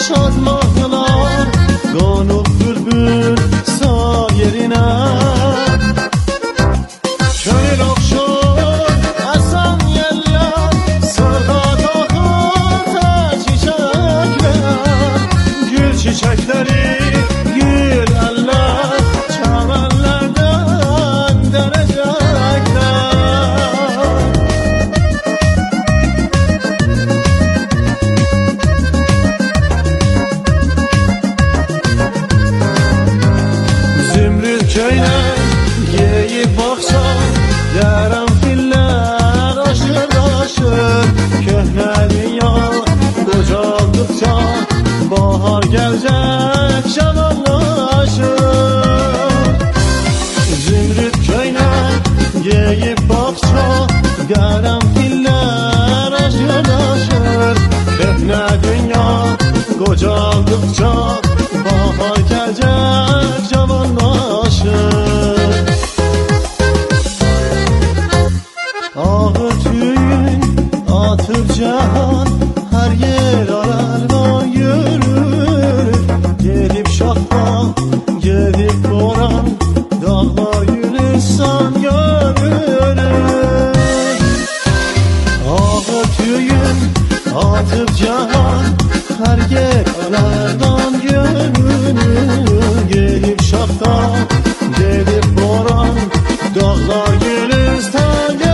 şadmanlar Qonub bülbül sayerinə Könül oxşur əsən yellər Sırğa taxır tər çiçəklər Gül çiçəkləri gül əllər Çəmənlərdən dərəcəklər Köynək yeyib baxsan Dərəm fillər aşır Köhnə dünya qocaldıqca Bahar gəlcək şəvəllaşır Zümrüd köynək yeyib baxsan Dərəm fillər aşır Köhnə dünya qocaldıqca Bahar gəlcək cavanlaşır Ağır tüyün atır cahan Hər yer alardan yürür Gedib şaxta, gedib boran Dağlar Gülüstan görür Ağır tüyün atır cahan Hər yer alardan yürür Gedib şaxta, gedib boran Dağlar Gülüstan görür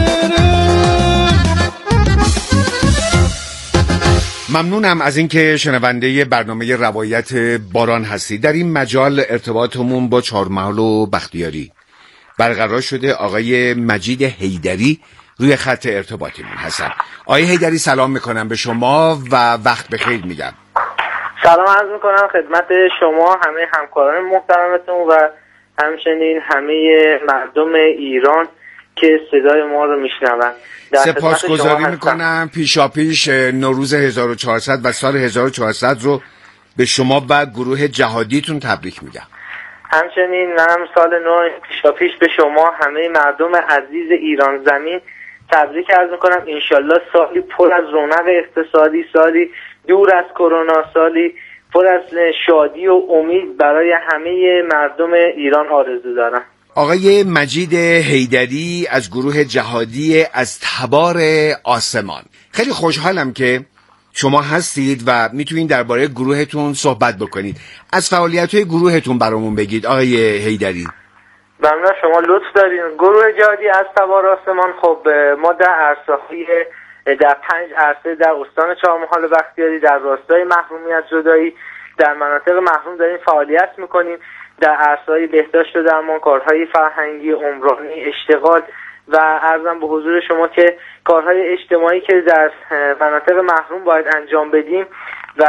ممنونم از اینکه شنونده برنامه روایت باران هستید. در این مجال ارتباطمون با چهارمحال و بختیاری برقرار شده. آقای مجید حیدری روی خط ارتباطمون هستن. آقای حیدری سلام میکنم به شما و وقت بخیر میگم. سلام عرض میکنم خدمت شما همه همکاران محترمتون و همچنین همه مردم ایران که صدای ما رو میشنون. سپاسگزاری میکنم. پیشاپیش نوروز 1400 و سال 1400 رو به شما و گروه جهادیتون تبریک میگم. همچنین منم سال نو پیشاپیش به شما همه مردم عزیز ایران زمین تبریک عرض میکنم. انشالله سالی پر از رونق اقتصادی، سالی دور از کرونا، سالی پر از شادی و امید برای همه مردم ایران آرزو دارم. آقای مجید حیدری از گروه جهادی از تبار آسمان، خیلی خوشحالم که شما هستید و میتونید درباره گروهتون صحبت بکنید. از فعالیت‌های گروهتون برامون بگید آقای حیدری. ممنون، شما لطف دارین. گروه جهادی از تبار آسمان خب ما در عرصه‌های در 5 عرصه در استان چهارمحال بختیاری در راستای محرومیت زدایی در مناطق محروم داریم فعالیت میکنیم. در عرصه‌های بهداشت و درمان، کارهای فرهنگی، عمرانی، اشتغال و عرضم به حضور شما که کارهای اجتماعی که در مناطق محروم باید انجام بدیم و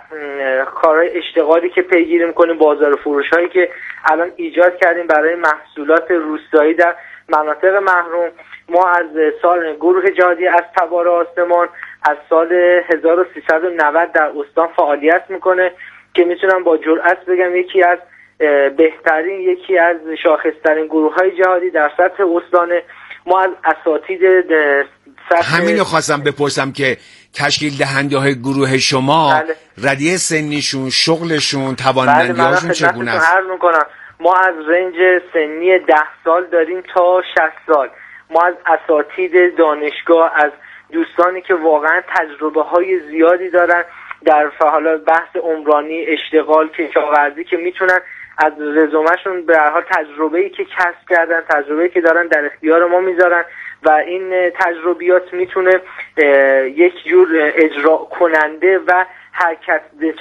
کارهای اشتغالی که پیگیری میکنیم، بازار فروش‌هایی که الان ایجاد کردیم برای محصولات روستایی در مناطق محروم. ما از سال گروه جهادی از تبار آسمان از سال 1390 در استان فعالیت میکنه که میتونم با جرئت بگم یکی از بهترین، یکی از شاخصترین گروه‌های جهادی در سطح استانه. ما از اساتید همین رو خواستم بپرسم که تشکیل دهنده گروه شما ردیه سنیشون، شغلشون، توانمندی‌هاشون چگونه است؟ ما از رنج سنی 10 سال داریم تا 60 سال. ما از اساتید دانشگاه، از دوستانی که واقعا تجربه های زیادی دارن در فعالیت بحث عمرانی، اشتغال، کشاورزی که میتونن از رزومهشون به هر حال تجربه‌ای که کسب کردن، تجربه‌ای که دارن در اختیار ما میذارن و این تجربیات میتونه یک جور اجرا کننده و حرکت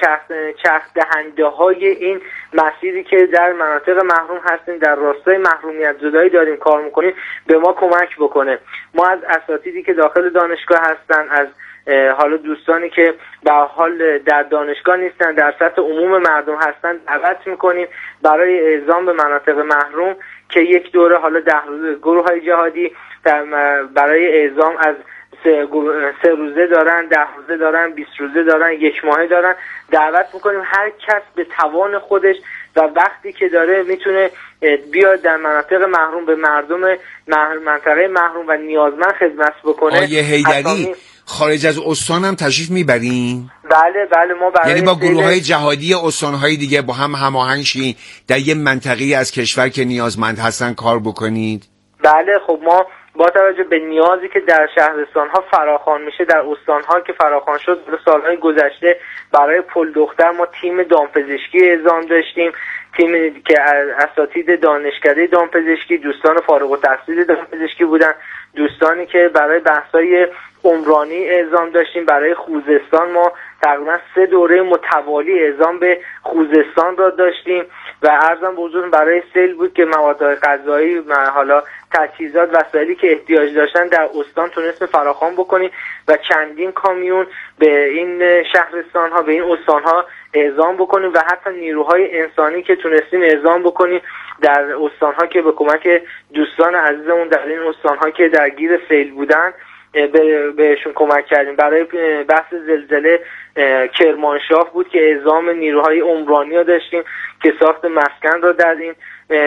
چرخ دهنده های این مسیری که در مناطق محروم هستیم، در راستای محرومیت زدایی داریم کار میکنیم، به ما کمک بکنه. ما از اساتیدی که داخل دانشگاه هستن، از حالا دوستانی که به حال در دانشگاه نیستن، در سطح عموم مردم هستن، دعوت میکنیم برای اعزام به مناطق محروم که یک دوره حالا 10 روزه گروه‌های جهادی برای اعزام از 3 روزه دارن، 10 روزه دارن، 20 روزه دارن، 1 ماهه دارن. دعوت میکنیم هر کس به توان خودش و وقتی که داره میتونه بیاد در مناطق محروم به مردم منطقه محروم و نیازمند خدمت بکنه. آیه حیدری خارج از استان هم تشریف میبرین؟ بله ما برای یعنی با گروه‌های جهادی استان‌های دیگه با هم هماهنگ شین در یه منطقه‌ای از کشور که نیازمند هستن کار بکنید؟ بله خب ما با توجه به نیازی که در شهرستان‌ها فراخوان میشه، در استان‌ها که فراخوان شد در سال‌های گذشته برای پل دختر ما تیم دامپزشکی اعزام داشتیم، تیمی که اساتید دانشکده دامپزشکی، دوستان فارغ التحصیل دامپزشکی بودن، دوستانی که برای بحث‌های عمرانی اعزام داشتیم. برای خوزستان ما تقریبا 3 دوره متوالی اعزام به خوزستان را داشتیم و عرضم به حضور برای سیل بود که مواد غذایی و حالا تجهیزات وسایلی که احتیاج داشتن در استان تونستیم فراخوان بکنیم و چندین کامیون به این شهرستان ها، به این استان ها اعزام بکنیم و حتی نیروهای انسانی که تونستیم اعزام بکنیم در استان ها که به کمک دوستان عزیزمون در این استان ها که درگیر سیل بودن بهشون کمک کردیم. برای بحث زلزله کرمانشاه بود که اعزام نیروهای عمرانی را داشتیم که ساخت مسکن را در این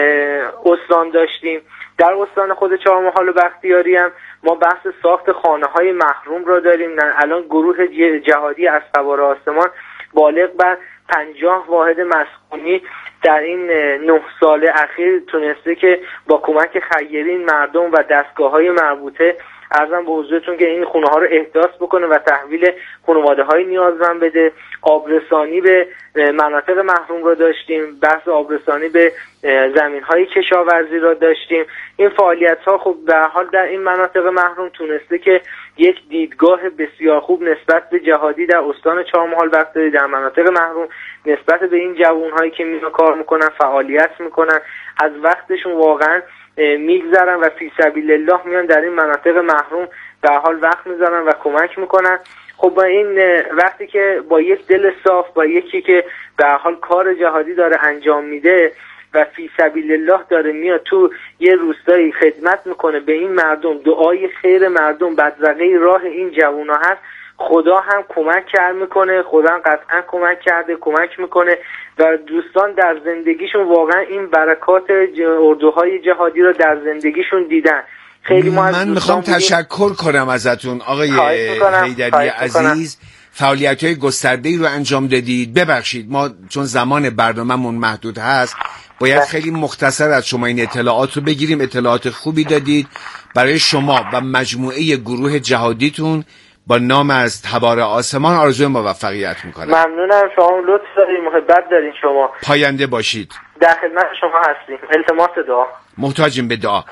استان داشتیم. در استان خود چهارمحال و بختیاری هم ما بحث ساخت خانه‌های محروم را داریم. الان گروه جهادی از سوار آسمان بالغ بر 50 واحد مسکونی در این 9 سال اخیر تونسته که با کمک خیرین مردم و دستگاه‌های مربوطه ارزم به حضورتون که این خونه ها رو احداث بکنه و تحویل خانواده های نیازمند بده. آبرسانی به مناطق محروم رو داشتیم، بحث آبرسانی به زمین های کشاورزی رو داشتیم. این فعالیت ها خب به هر حال در این مناطق محروم تونسته که یک دیدگاه بسیار خوب نسبت به جهادی در استان چهارمحال بختیاری در مناطق محروم نسبت به این جوان هایی که میان کار میکنن، فعالیت میکنن، از وقتشون واقعا میگذرن و فی سبیل الله میان در این مناطق محروم به حال وقت میذارن و کمک میکنن. خب با این وقتی که با یک دل صاف، با یکی که به حال کار جهادی داره انجام میده و فی سبیل الله داره میاد تو یه روستایی خدمت میکنه به این مردم، دعای خیر مردم بدرقه راه این جوونا هست، خدا هم کمک کرد میکنه، خدا هم قطعا کمک کرده، کمک میکنه و دوستان در زندگیشون واقعا این برکات اردوهای جهادی رو در زندگیشون دیدن. خیلی من میخوام تشکر کنم ازتون آقای حیدری عزیز، فعالیت‌های گسترده‌ای رو انجام دادید. ببخشید ما چون زمان برنامه‌مون محدود هست باید خیلی مختصر از شما این اطلاعات رو بگیریم. اطلاعات خوبی دادید. برای شما و مجموعه گروه جهادیتون با نام از تبار آسمان آرزوی موفقیت میکنم. ممنونم، شما لطف دارید، محبت دارین، شما پاینده باشید. در خدمت شما هستیم. التماس دعا. محتاجیم به دعا.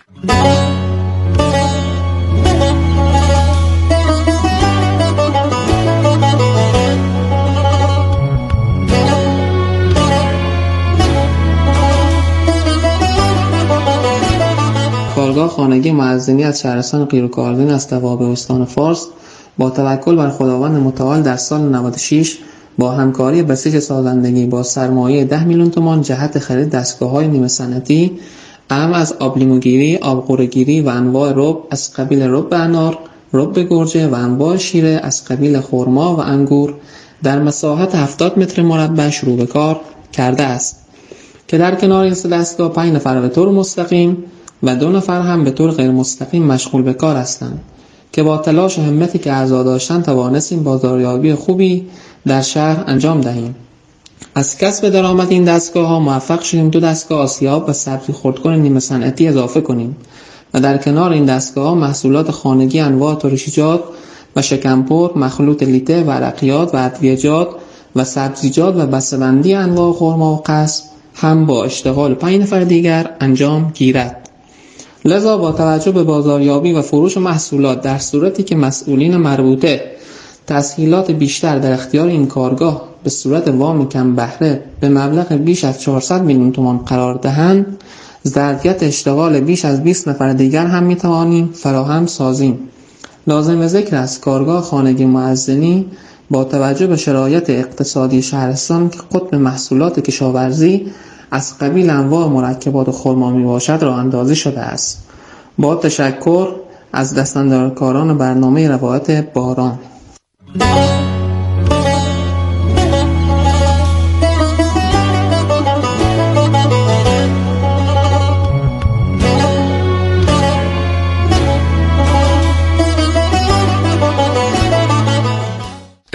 کارگاه خانگی معزنی از شهرستان قیروکاردین از دواب استان فارس با توکل بر خداوند متعال در سال 96 با همکاری بسیج سازندگی با سرمایه 10 میلیون تومان جهت خرید دستگاه‌های نیمه صنعتی اهم از آبلیموگیری، آبقوره‌گیری و انواع رب از قبیل رب انار، رب گرجه و انواع شیره از قبیل خرما و انگور در مساحت 70 متر مربع شروع به کار کرده است که در کنار این دستگاه 5 نفر به طور مستقیم و 2 نفر هم به طور غیر مستقیم مشغول به کار هستند که با تلاش و همتی که اعضا داشتن توانستیم بازاریابی خوبی در شهر انجام دهیم. از کسب درآمد این دستگاه ها موفق شدیم 2 دستگاه آسیاب و سبزی خردکن نیمه صنعتی اضافه کنیم و در کنار این دستگاه ها محصولات خانگی انواع ترشیجات و شکمپر، مخلوط لیته و عرقیات و ادویه‌جات و سبزیجات و بسته‌بندی انواع خرما و قصب هم با اشتغال 5 نفر دیگر انجام گیرد. لذا با توجه به بازاریابی و فروش محصولات در صورتی که مسئولین مربوطه تسهیلات بیشتر در اختیار این کارگاه به صورت وام کم بهره به مبلغ بیش از 400 میلیون تومان قرار دهند، ظرفیت اشتغال بیش از 20 نفر دیگر هم میتوانیم فراهم سازیم. لازم ذکر است کارگاه خانگی معزنی با توجه به شرایط اقتصادی شهرستان که قطب محصولات کشاورزی از قبیل انواع مرکبات خرما می باشد را اندازی شده است. با تشکر از دستاندرکاران برنامه روایت باران.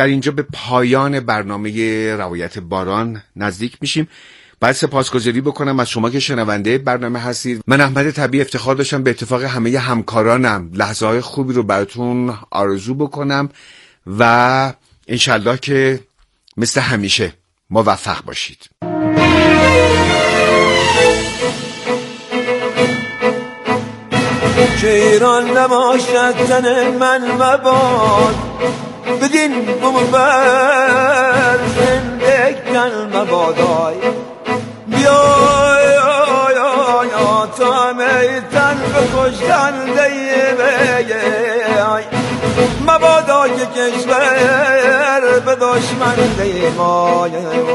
در اینجا به پایان برنامه روایت باران نزدیک میشیم. باید سپاسگزاری بکنم از شما که شنونده برنامه هستید. من احمد طبیعی افتخار داشتم به اتفاق همه همکارانم لحظه‌های خوبی رو براتون آرزو بکنم و انشالله که مثل همیشه موفق باشید. که ایران نباشد زن من مباد، بدین بر زندگان مبادای بیای تا میتن بکشتن دیبای مبادا که کشور به دشمن دیمای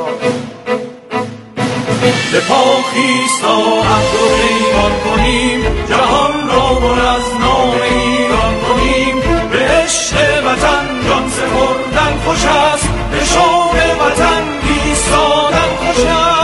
به پا خیستا عهد و پیمان کنیم، جهان را بر از نام ایران کنیم. به عشق وطن جان سپردن خوش است، به شوق وطن ایستادن خوش است.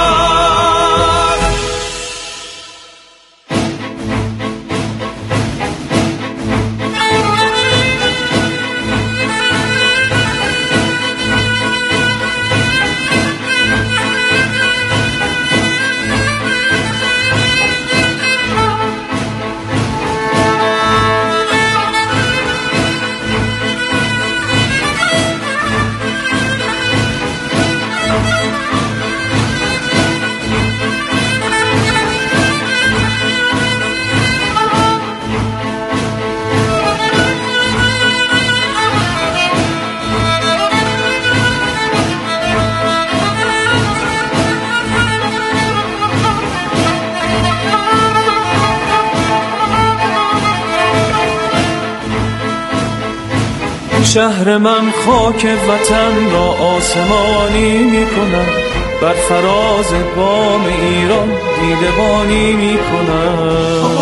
شهر من خاک وطن را آسمانی می کنم، بر فراز بام ایران دیدبانی می کنم.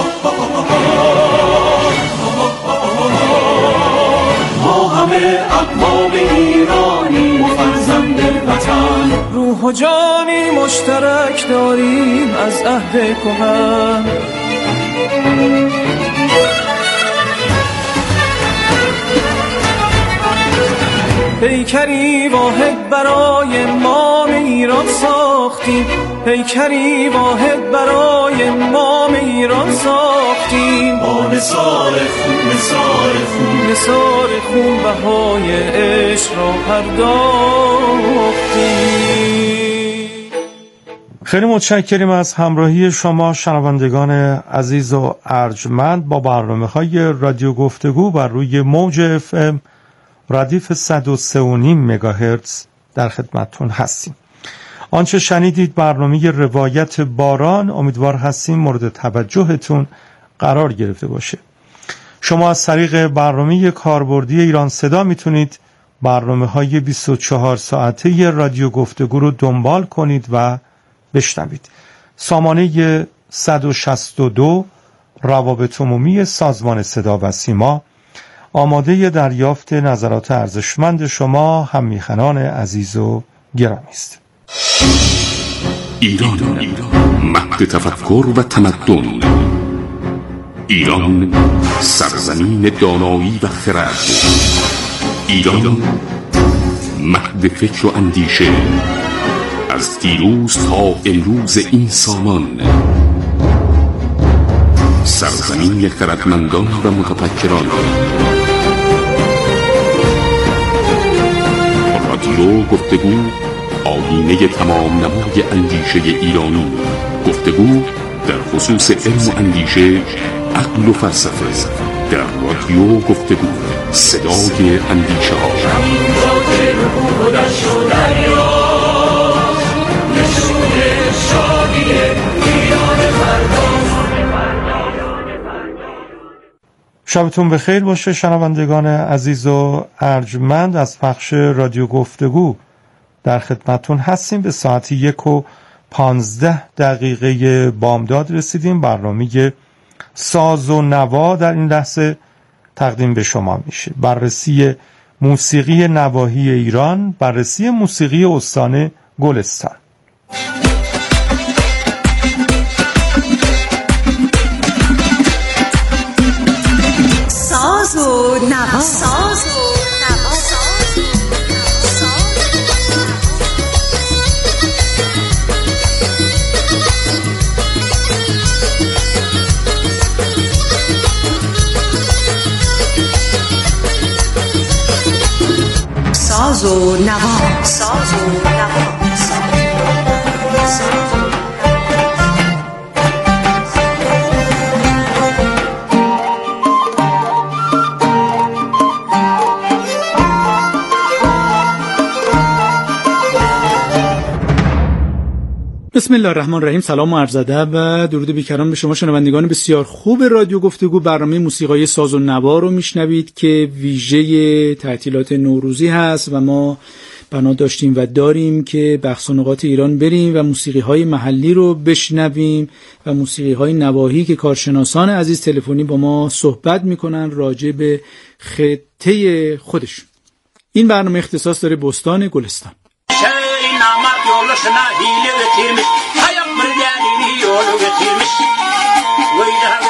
ما همه اقوام ایرانی و فرزند وطن، روح و جانی مشترک داریم از عهد کهن. پیکری واحد برای مام ایران ساختیم، پیکری واحد برای مام ایران ساختیم. با نثار خون نثار خون بهای عشق را پرداختیم. خیلی متشکریم از همراهی شما شنوندگان عزیز و ارجمند با برنامه‌های رادیو گفتگو بر روی موج FM ردیف 103.5 مگاهرتز در خدمتتون هستیم. آنچه شنیدید برنامه روایت باران، امیدوار هستیم مورد توجهتون قرار گرفته باشه. شما از طریق برنامه کاربردی ایران صدا میتونید برنامه‌های 24 ساعته رادیو گفتگو رو دنبال کنید و بشنوید. سامانه 162 روابط عمومی سازمان صدا و سیما آماده دریافت نظرات ارزشمند شما هممیهنان عزیز و گرامی است. ایران مهد تفکر و تمدن، ایران سرزمین دانایی و خرد، ایران مهد فکر و اندیشه، از دیروز تا امروز این سامان، سرزمین خردمندان و متفکران. رادیو گفتگو، آیینه تمام نمای اندیشه ایرانی. گفتگو در خصوص علم و اندیشه، عقل و فلسفه. در رادیو گفتگو، صدای اندیشه ها. شبتون بخیر باشه شنوندگان عزیز و ارجمند. از پخش رادیو گفتگو در خدمتون هستیم. به ساعت 1:15 بامداد رسیدیم. برنامه ساز و نوا در این لحظه تقدیم به شما میشه. بررسی موسیقی نواحی ایران، بررسی موسیقی استان گلستان. ساز و نوا. ساز و نوا. بسم الله الرحمن الرحیم. سلام و عرض ادب و درود بیکران به شما شنوندگان بسیار خوب رادیو گفتگو. برنامه موسیقی ساز و نوا رو میشنوید که ویژه تعطیلات نوروزی هست و ما بنا داشتیم و داریم که بخش و نقاط ایران بریم و موسیقی های محلی رو بشنویم و موسیقی های نواحی که کارشناسان عزیز تلفنی با ما صحبت میکنن راجع به خطه خودشون. این برنامه اختصاص داره بستان گلستان. شنا هيله وتيرمش هيا مرجاني يولو وتيرمش ويدها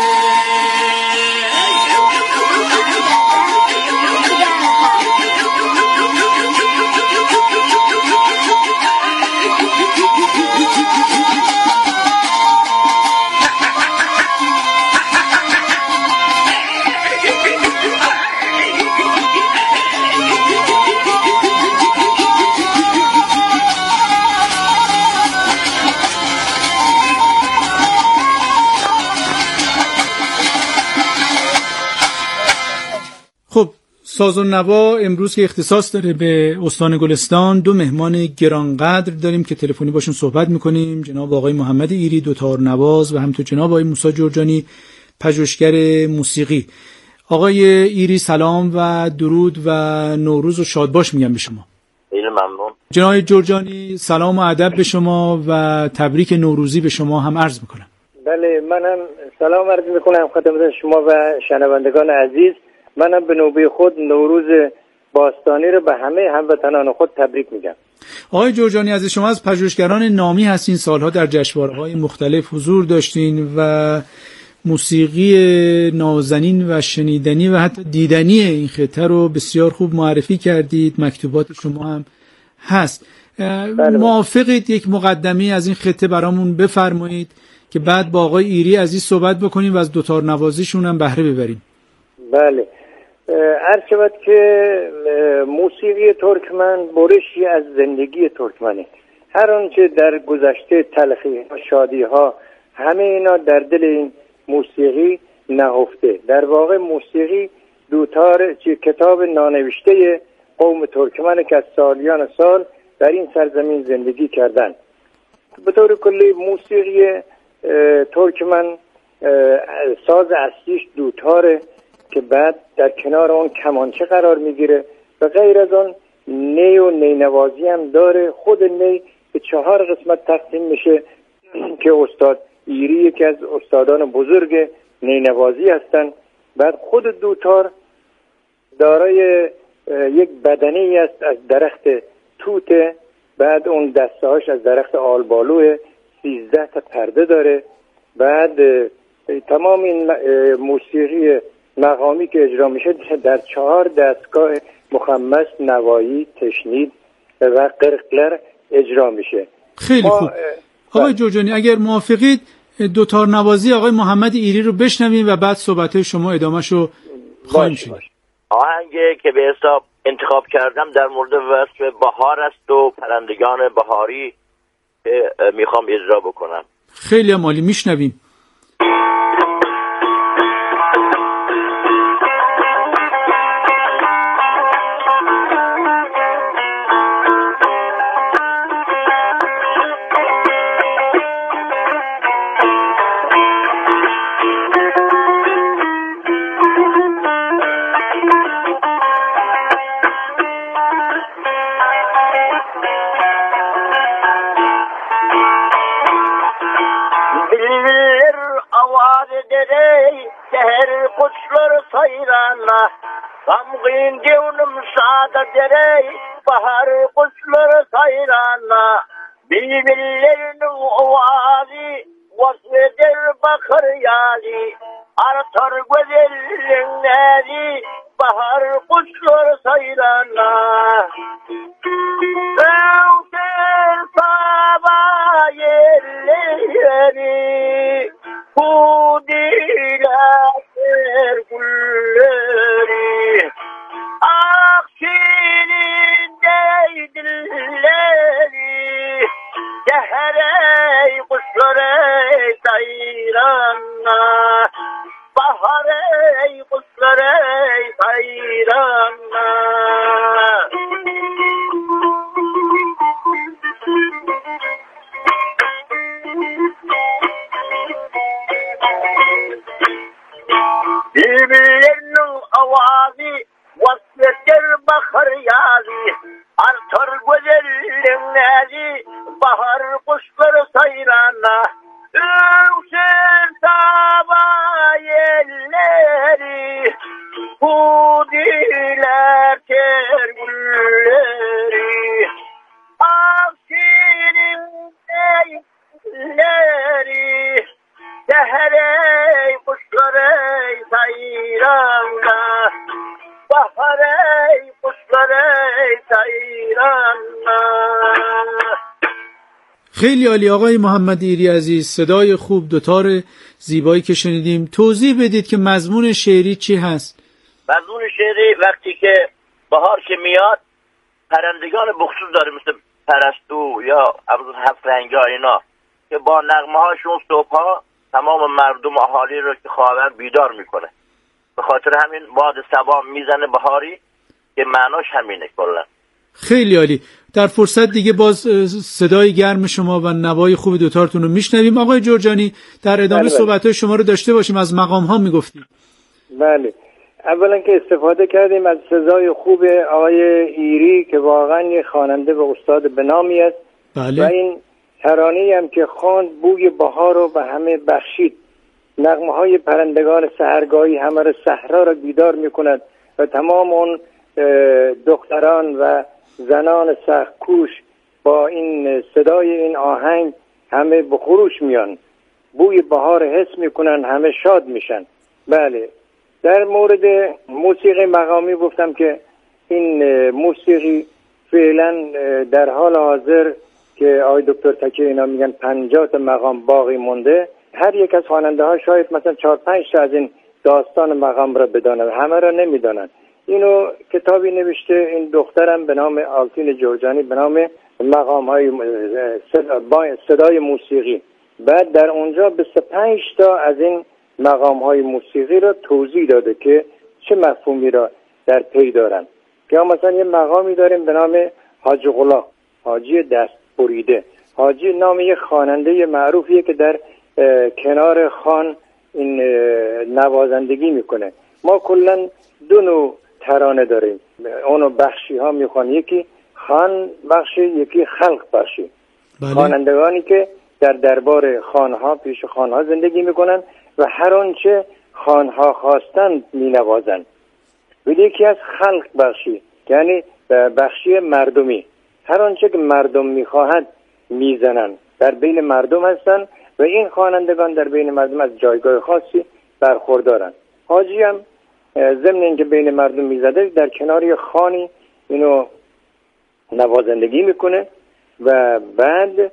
خب ساز و نوا امروز که اختصاص داره به استان گلستان، دو مهمان گرانقدر داریم که تلفنی باشون صحبت میکنیم. جناب آقای محمد ایری دوتار نواز و همینطور جناب آقای موسی جرجانی پژوهشگر موسیقی. آقای ایری سلام و درود و نوروز و شادباش میگم به شما. خیلی ممنون. جناب جرجانی سلام و ادب به شما و تبریک نوروزی به شما هم عرض میکنم. بله منم سلام عرض میکنم خدمت شما و شنوندگان عزیز. منم به نوبه خود نوروز باستانی رو به همه هموطنان خود تبریک میگم. آقای جرجانی عزیز، شما از پژوهشگران نامی هستین، سالها در جشنواره‌های مختلف حضور داشتین و موسیقی نازنین و شنیدنی و حتی دیدنی این خطه رو بسیار خوب معرفی کردید. مکتوبات شما هم هست. موافقید یک مقدمه از این خطه برامون بفرمایید که بعد با آقای ایری عزیز صحبت بکنیم و از دوتار نوازیشون هم بهره ببریم؟ بله. عرض شود که موسیقی ترکمن برشی از زندگی ترکمنه. هر آنچه در گذشته تلخی ها، شادی ها، همه اینا در دل این موسیقی نهفته. در واقع موسیقی دوتار کتاب نانوشته قوم ترکمن که از سالیان سال در این سرزمین زندگی کردن. به طور کلی موسیقی ترکمن ساز اصلیش دوتاره که بعد در کنار اون کمانچه قرار میگیره و غیر از اون نی و نینوازی هم داره. خود نی به 4 قسمت تقسیم میشه که استاد ایری یکی از استادان بزرگ نینوازی هستن. بعد خود دوتار دارای یک بدنه است از درخت توته. بعد اون دسته هاش از درخت آلبالوه. 13 تا پرده داره. بعد تمام این موسیقی مقامی که اجرا میشه در 4 دستگاه مخمس، نوایی، تشنید و قرقلر اجرا میشه. خیلی خوب. آقای جرجانی اگر موافقید دوتار نوازی آقای محمد ایری رو بشنویم و بعد صحبت شما ادامه‌شو خواهیم شنید. آهنگی که به حساب انتخاب کردم در مورد وصف بهار است و پرندگان بهاری میخوام اجرا بکنم. خیلی عالی، میشنویم. Samgin gevnum sada derey bahar kuşları sayrana bilbillerinin ovazi vasveder bakır yali artar güzelliğin neri bahar kuşları sayrana Evter sabah yerleri hudiler gülleri Akşinin قصر سیران بهار ای قصر سیران بیبینو آوازی واسکر بخریازی هر تر گذر نازی بهار قصر سیران اوشن تابایلleri hudiler tergülleri avşirin eyleri seherey kuşlarey sayranda baharey kuşlarey sayranda. خیلی عالی آقای محمد ایری عزیز، صدای خوب، دوتار زیبایی که شنیدیم. توضیح بدید که مضمون شعری چی هست؟ مضمون شعری وقتی که بهار که میاد پرندگان بخصوص داره مثل پرستو یا ابزون هفت رنگا اینا که با نغمه هاشون صبحها تمام مردم اهالی رو که خواهر بیدار میکنه. به خاطر همین باد صبا میزنه بهاری که معناش همینه کلا. خیلی عالی. در فرصت دیگه باز صدای گرم شما و نوای خوب دوتارتون رو میشنویم. آقای جرجانی در ادامه صحبت‌های شما رو داشته باشیم. از مقام‌ها میگفتید. بله، اولا که استفاده کردیم از صدای خوب آقای ایری که واقعا یه خواننده و استاد به نامی است. بله. و این ترانه‌ای هم که خواند بوی بهار رو به همه بخشید. نغمه‌های پرندگان سحرگاهی همه رو صحرا رو بیدار می‌کند و تمام اون دختران و زنان سخت‌کوش با این صدای این آهنگ همه به خروش میان، بوی بهار حس میکنن، همه شاد میشن. بله، در مورد موسیقی مقامی گفتم که این موسیقی فعلا در حال حاضر که آقای دکتر تکی اینا میگن 50 مقام باقی مونده. هر یک از خواننده ها شاید مثلا 4-5 تا از این داستان مقام را بدانند، همه را نمیدانند. اینو کتابی نوشته این دخترم به نام آلتین جرجانی به نام مقام های صدای موسیقی. بعد در اونجا 25 تا از این مقام های موسیقی را توضیح داده که چه مفهومی را در پی دارن. که مثلا یه مقامی داریم به نام حاجی غلا، حاجی دست بریده. حاجی نام یه خواننده معروفیه که در کنار خان این نوازندگی میکنه. ما کلا 2 نوع ترانه داریم، اونو بخشی ها میخوان، یکی خان بخشی، یکی خلق بخشی. بله. خوانندگانی که در دربار خانها پیش خانها زندگی میکنن و هر آنچه خانها خواستن مینوازن. و یکی از خلق بخشی، یعنی بخشی مردمی، هر آنچه که مردم میخواهد میزنن، در بین مردم هستن و این خوانندگان در بین مردم از جایگاه خاصی برخوردارن. حاجی هم ضمن اینکه بین مردم میزده در کنار خانی اینو نوازندگی میکنه و بعد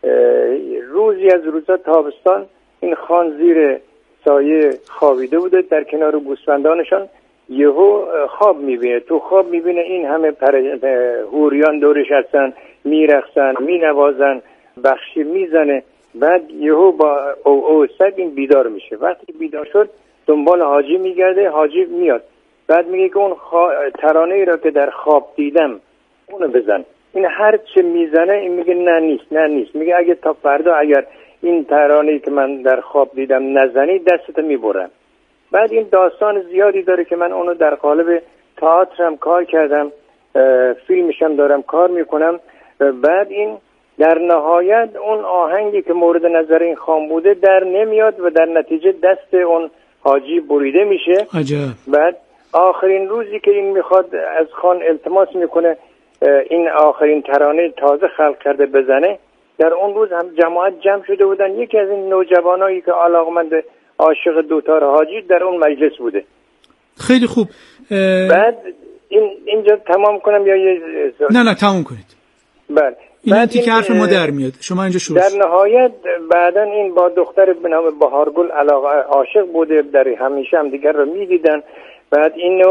روزی از روزا تابستان این خان زیر سایه خوابیده بوده در کنار گوسفندانشان. یهو خواب میبینه، تو خواب میبینه این همه هوریان دورش هستن، میرقصن، مینوازن، بخشی میزنه. بعد یهو با او سگ این بیدار میشه. وقتی بیدار شد دنبال حاجی میگرده، حاجی میاد. بعد میگه که اون ترانه ای را که در خواب دیدم اونو بزن. این هر چه میزنه این میگه نه نیست. میگه اگه تا فردا اگر این ترانه‌ای که من در خواب دیدم نزنی دستت میبرم. بعد این داستان زیادی داره که من اونو در قالب تئاترم کار کردم، فیلمشم دارم کار میکنم. بعد این در نهایت اون آهنگی که مورد نظر این خان بوده در نمیاد و در نتیجه دست اون حاجی بریده میشه. عجب. بعد آخرین روزی که این میخواد از خان التماس میکنه این آخرین ترانه تازه خلق کرده بزنه، در اون روز هم جماعت جمع شده بودن. یکی از این نوجوانایی که علاقمند عاشق دوتار حاجی در اون مجلس بوده. خیلی خوب. بعد اینجا تمام کنم یا یه نه تمام کنید. بله. این تیکه حرف ما در میاد، شما اینجا شروع. در نهایت بعدن این با دختر به نام بهارگل عاشق بوده، در همیشه هم دیگر رو میدیدن. بعد اینو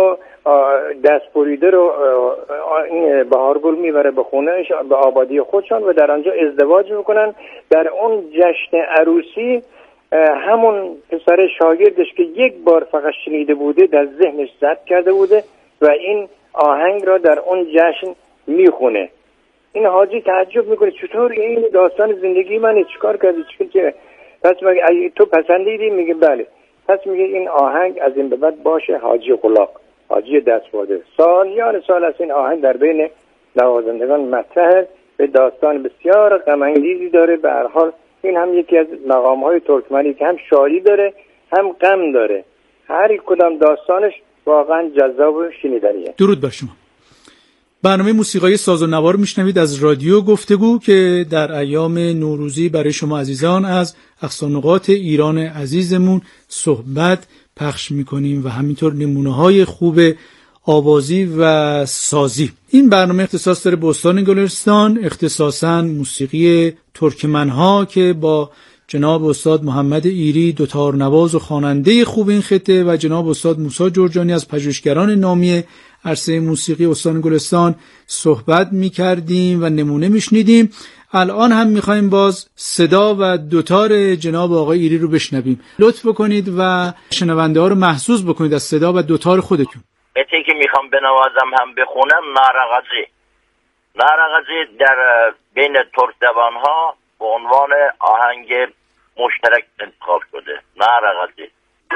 دست بریده رو بهارگل میبره به خونهش، به آبادی خودشان، و در آنجا ازدواج میکنن. در اون جشن عروسی همون پسر شاگردش که یک بار فقط شنیده بوده در ذهنش ثبت کرده بوده و این آهنگ را در اون جشن میخونه. این حاجی تعجب میکنه چطور این داستان زندگی من چیکار کردی؟ چه پس میگه تو پسندیدی؟ میگه بله. پس میگه این آهنگ از این به بعد باشه حاجی قلاق، حاجی دستباده. سالیان سال از این آهنگ در بین نوازندگان مطرحه، به داستان بسیار غم انگیزی داره. به هر حال این هم یکی از مقام‌های ترکمنی که هم شادی داره هم غم داره. هر کدام داستانش واقعا جذاب و شنیدنیه. درود بر شما. برنامه موسیقای ساز و نوار میشنوید از رادیو گفتگو که در ایام نوروزی برای شما عزیزان از اقصانقاط ایران عزیزمون صحبت پخش میکنیم و همینطور نمونه‌های خوب آوازی و سازی. این برنامه اختصاص داره به استان گلستان، اختصاصاً موسیقی ترکمنها که با جناب استاد محمد ایری دوتار نواز و خواننده خوب این خطه و جناب استاد موسی جرجانی از پژوهشگران نامی عرصه موسیقی استان گلستان صحبت می‌کردیم و نمونه میشنیدیم. الان هم می‌خوایم باز صدا و دوتار جناب آقای ایری رو بشنویم. لطف بکنید و شنونده‌ها رو محظوظ بکنید از صدا و دوتار خودتون. قطعی که میخوام بنوازم هم بخونم نارغازی در بین ترک زبان‌ها به عنوان آهنگ مشترک انتخاب شده. نارغازی.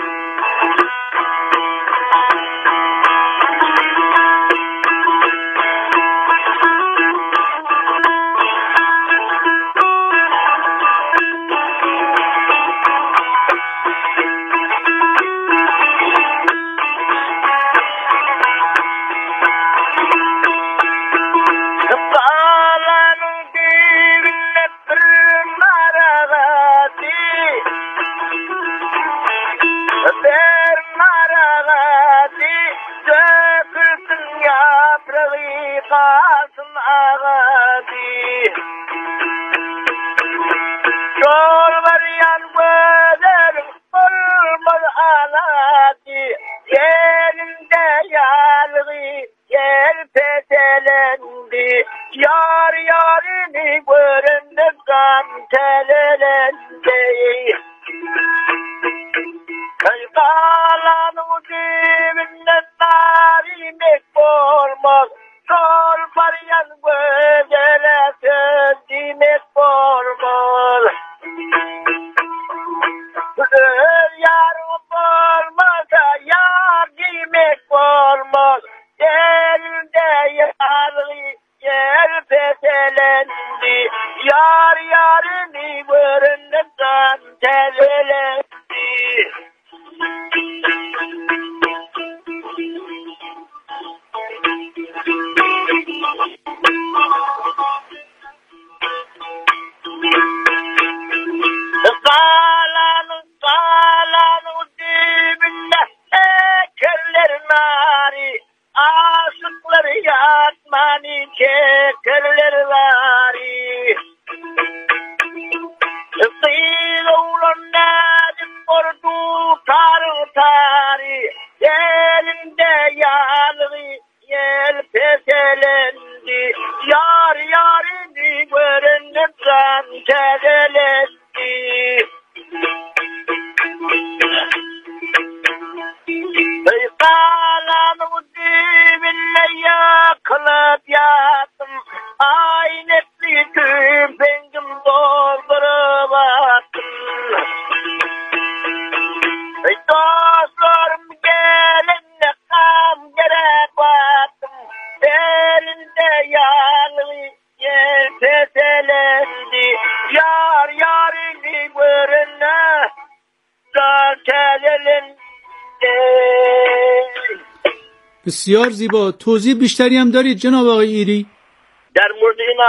بسیار زیبا. توضیح بیشتری هم دارید جناب آقای ایری؟ در مورد این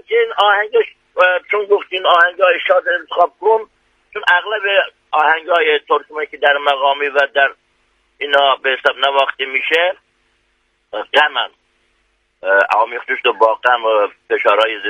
آهنگش چون گفتین آهنگای شاد انتخاب کن، چون اغلب آهنگای ترکمنی که در مقامی و در اینا به حساب نواخته میشه غمن آمیختوش با غم و فشارهای